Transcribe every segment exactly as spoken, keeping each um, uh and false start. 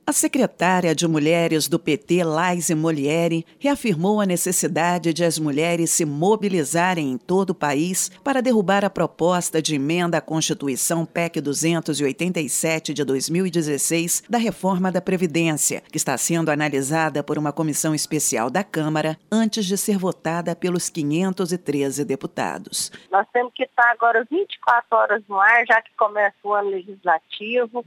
A secretária de Mulheres do P T, Laíse Molieri, reafirmou a necessidade de as mulheres se mobilizarem em todo o país para derrubar a proposta de emenda à Constituição P E C duzentos e oitenta e sete de dois mil e dezesseis da reforma da Previdência, que está sendo analisada por uma comissão especial da Câmara antes de ser votada pelos quinhentos e treze deputados. Nós temos que estar agora vinte e quatro horas no ar, já que começa o ano legislativo,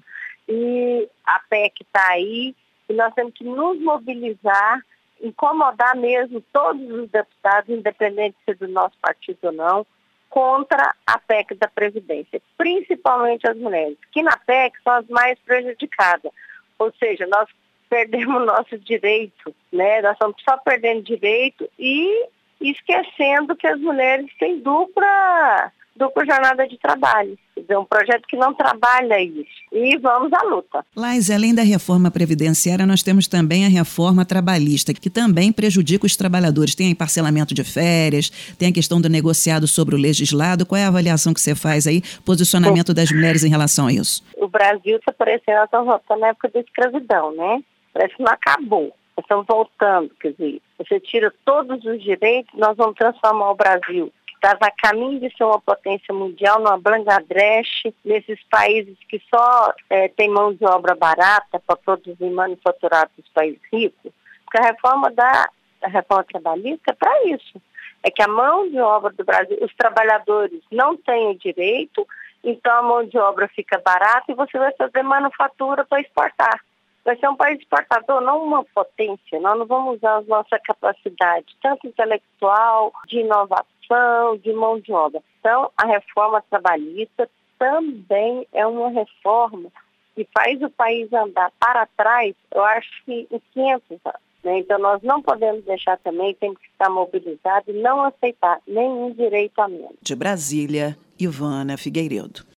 e a P E C está aí, e nós temos que nos mobilizar, incomodar mesmo todos os deputados, independente se é do nosso partido ou não, contra a P E C da Previdência, principalmente as mulheres, que na P E C são as mais prejudicadas. Ou seja, nós perdemos nosso direito, né? Nós estamos só perdendo direito e esquecendo que as mulheres têm dupla, dupla jornada de trabalho. É um projeto que não trabalha isso. E vamos à luta. Laíse, além da reforma previdenciária, nós temos também a reforma trabalhista, que também prejudica os trabalhadores. Tem aí parcelamento de férias, tem a questão do negociado sobre o legislado. Qual é a avaliação que você faz aí, posicionamento das mulheres em relação a isso? O Brasil está parecendo, nós estamos voltando na época da escravidão, né? Parece que não acabou. Nós estamos voltando, quer dizer, você tira todos os direitos, nós vamos transformar o Brasil, estava a caminho de ser uma potência mundial, numa Bangladesh, nesses países que só é, tem mão de obra barata para produzir manufaturado dos países ricos, porque a reforma da a reforma trabalhista é para isso. É que a mão de obra do Brasil, os trabalhadores não têm o direito, então a mão de obra fica barata e você vai fazer manufatura para exportar. Vai ser um país exportador, não uma potência. Nós não vamos usar a nossa capacidade, tanto intelectual, de inovação, de mão de obra. Então, a reforma trabalhista também é uma reforma que faz o país andar para trás, eu acho que em quinhentos anos. Né? Então, nós não podemos deixar também, temos que estar mobilizados e não aceitar nenhum direito a menos. De Brasília, Ivana Figueiredo.